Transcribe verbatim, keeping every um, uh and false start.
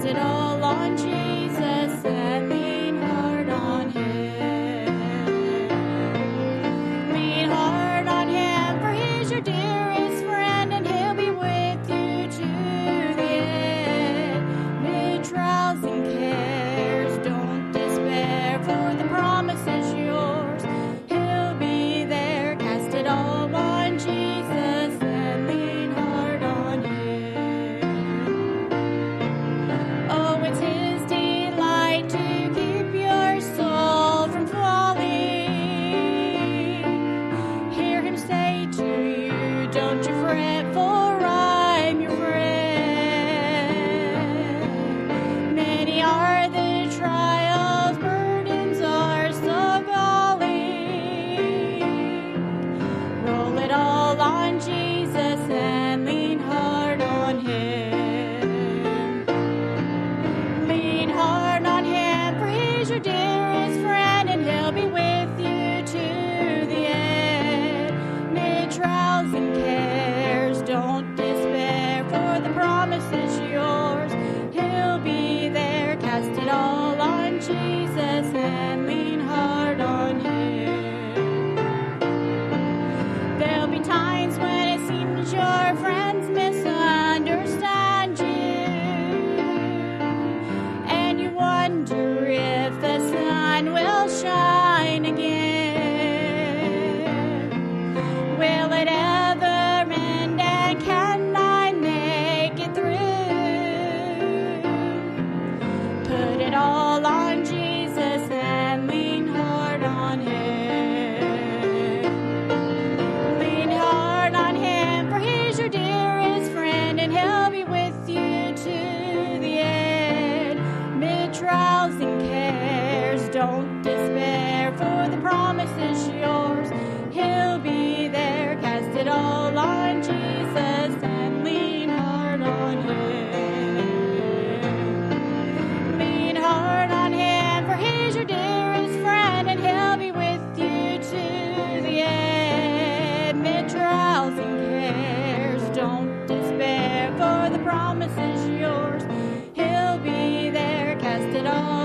it all on Jesus and lean hard on Him. Lean hard on Him, for He's your dearest friend, and He'll be with you to the end. Mid trials and cares, don't despair, for the promise is yours. He'll be there. Cast it all on Jesus and lean hard on Him. Oh, it's His delight to keep your soul from falling. Hear Him say to you, don't you fret, for I'm your friend. Many are the trials, burdens are so galling. Roll it all on Jesus and lean hard on Him. Lean hard on Him, for He's your dearest friend, and He'll be with you to the end. Mid trials and cares, don't despair, for the promise is yours. He'll be there. Cast it all on Jesus and lean hard on Him. There'll be times when it seems your friends misunderstand you, and you wonder if the sun will shine again. Will it ever end, and can I make it through? Put it all on Jesus and lean hard on Him. Lean hard on Him, for He's your dearest friend, and He'll be with you to the end. Mid trials and cares, don't despair, for the promise is yours. He'll be there. Cast it all on Jesus and lean hard on Him. Lean hard on Him, for He's your dearest friend, and He'll be with you to the end. Mid trials and cares, don't despair, for the promise is yours. He'll be there. Cast it all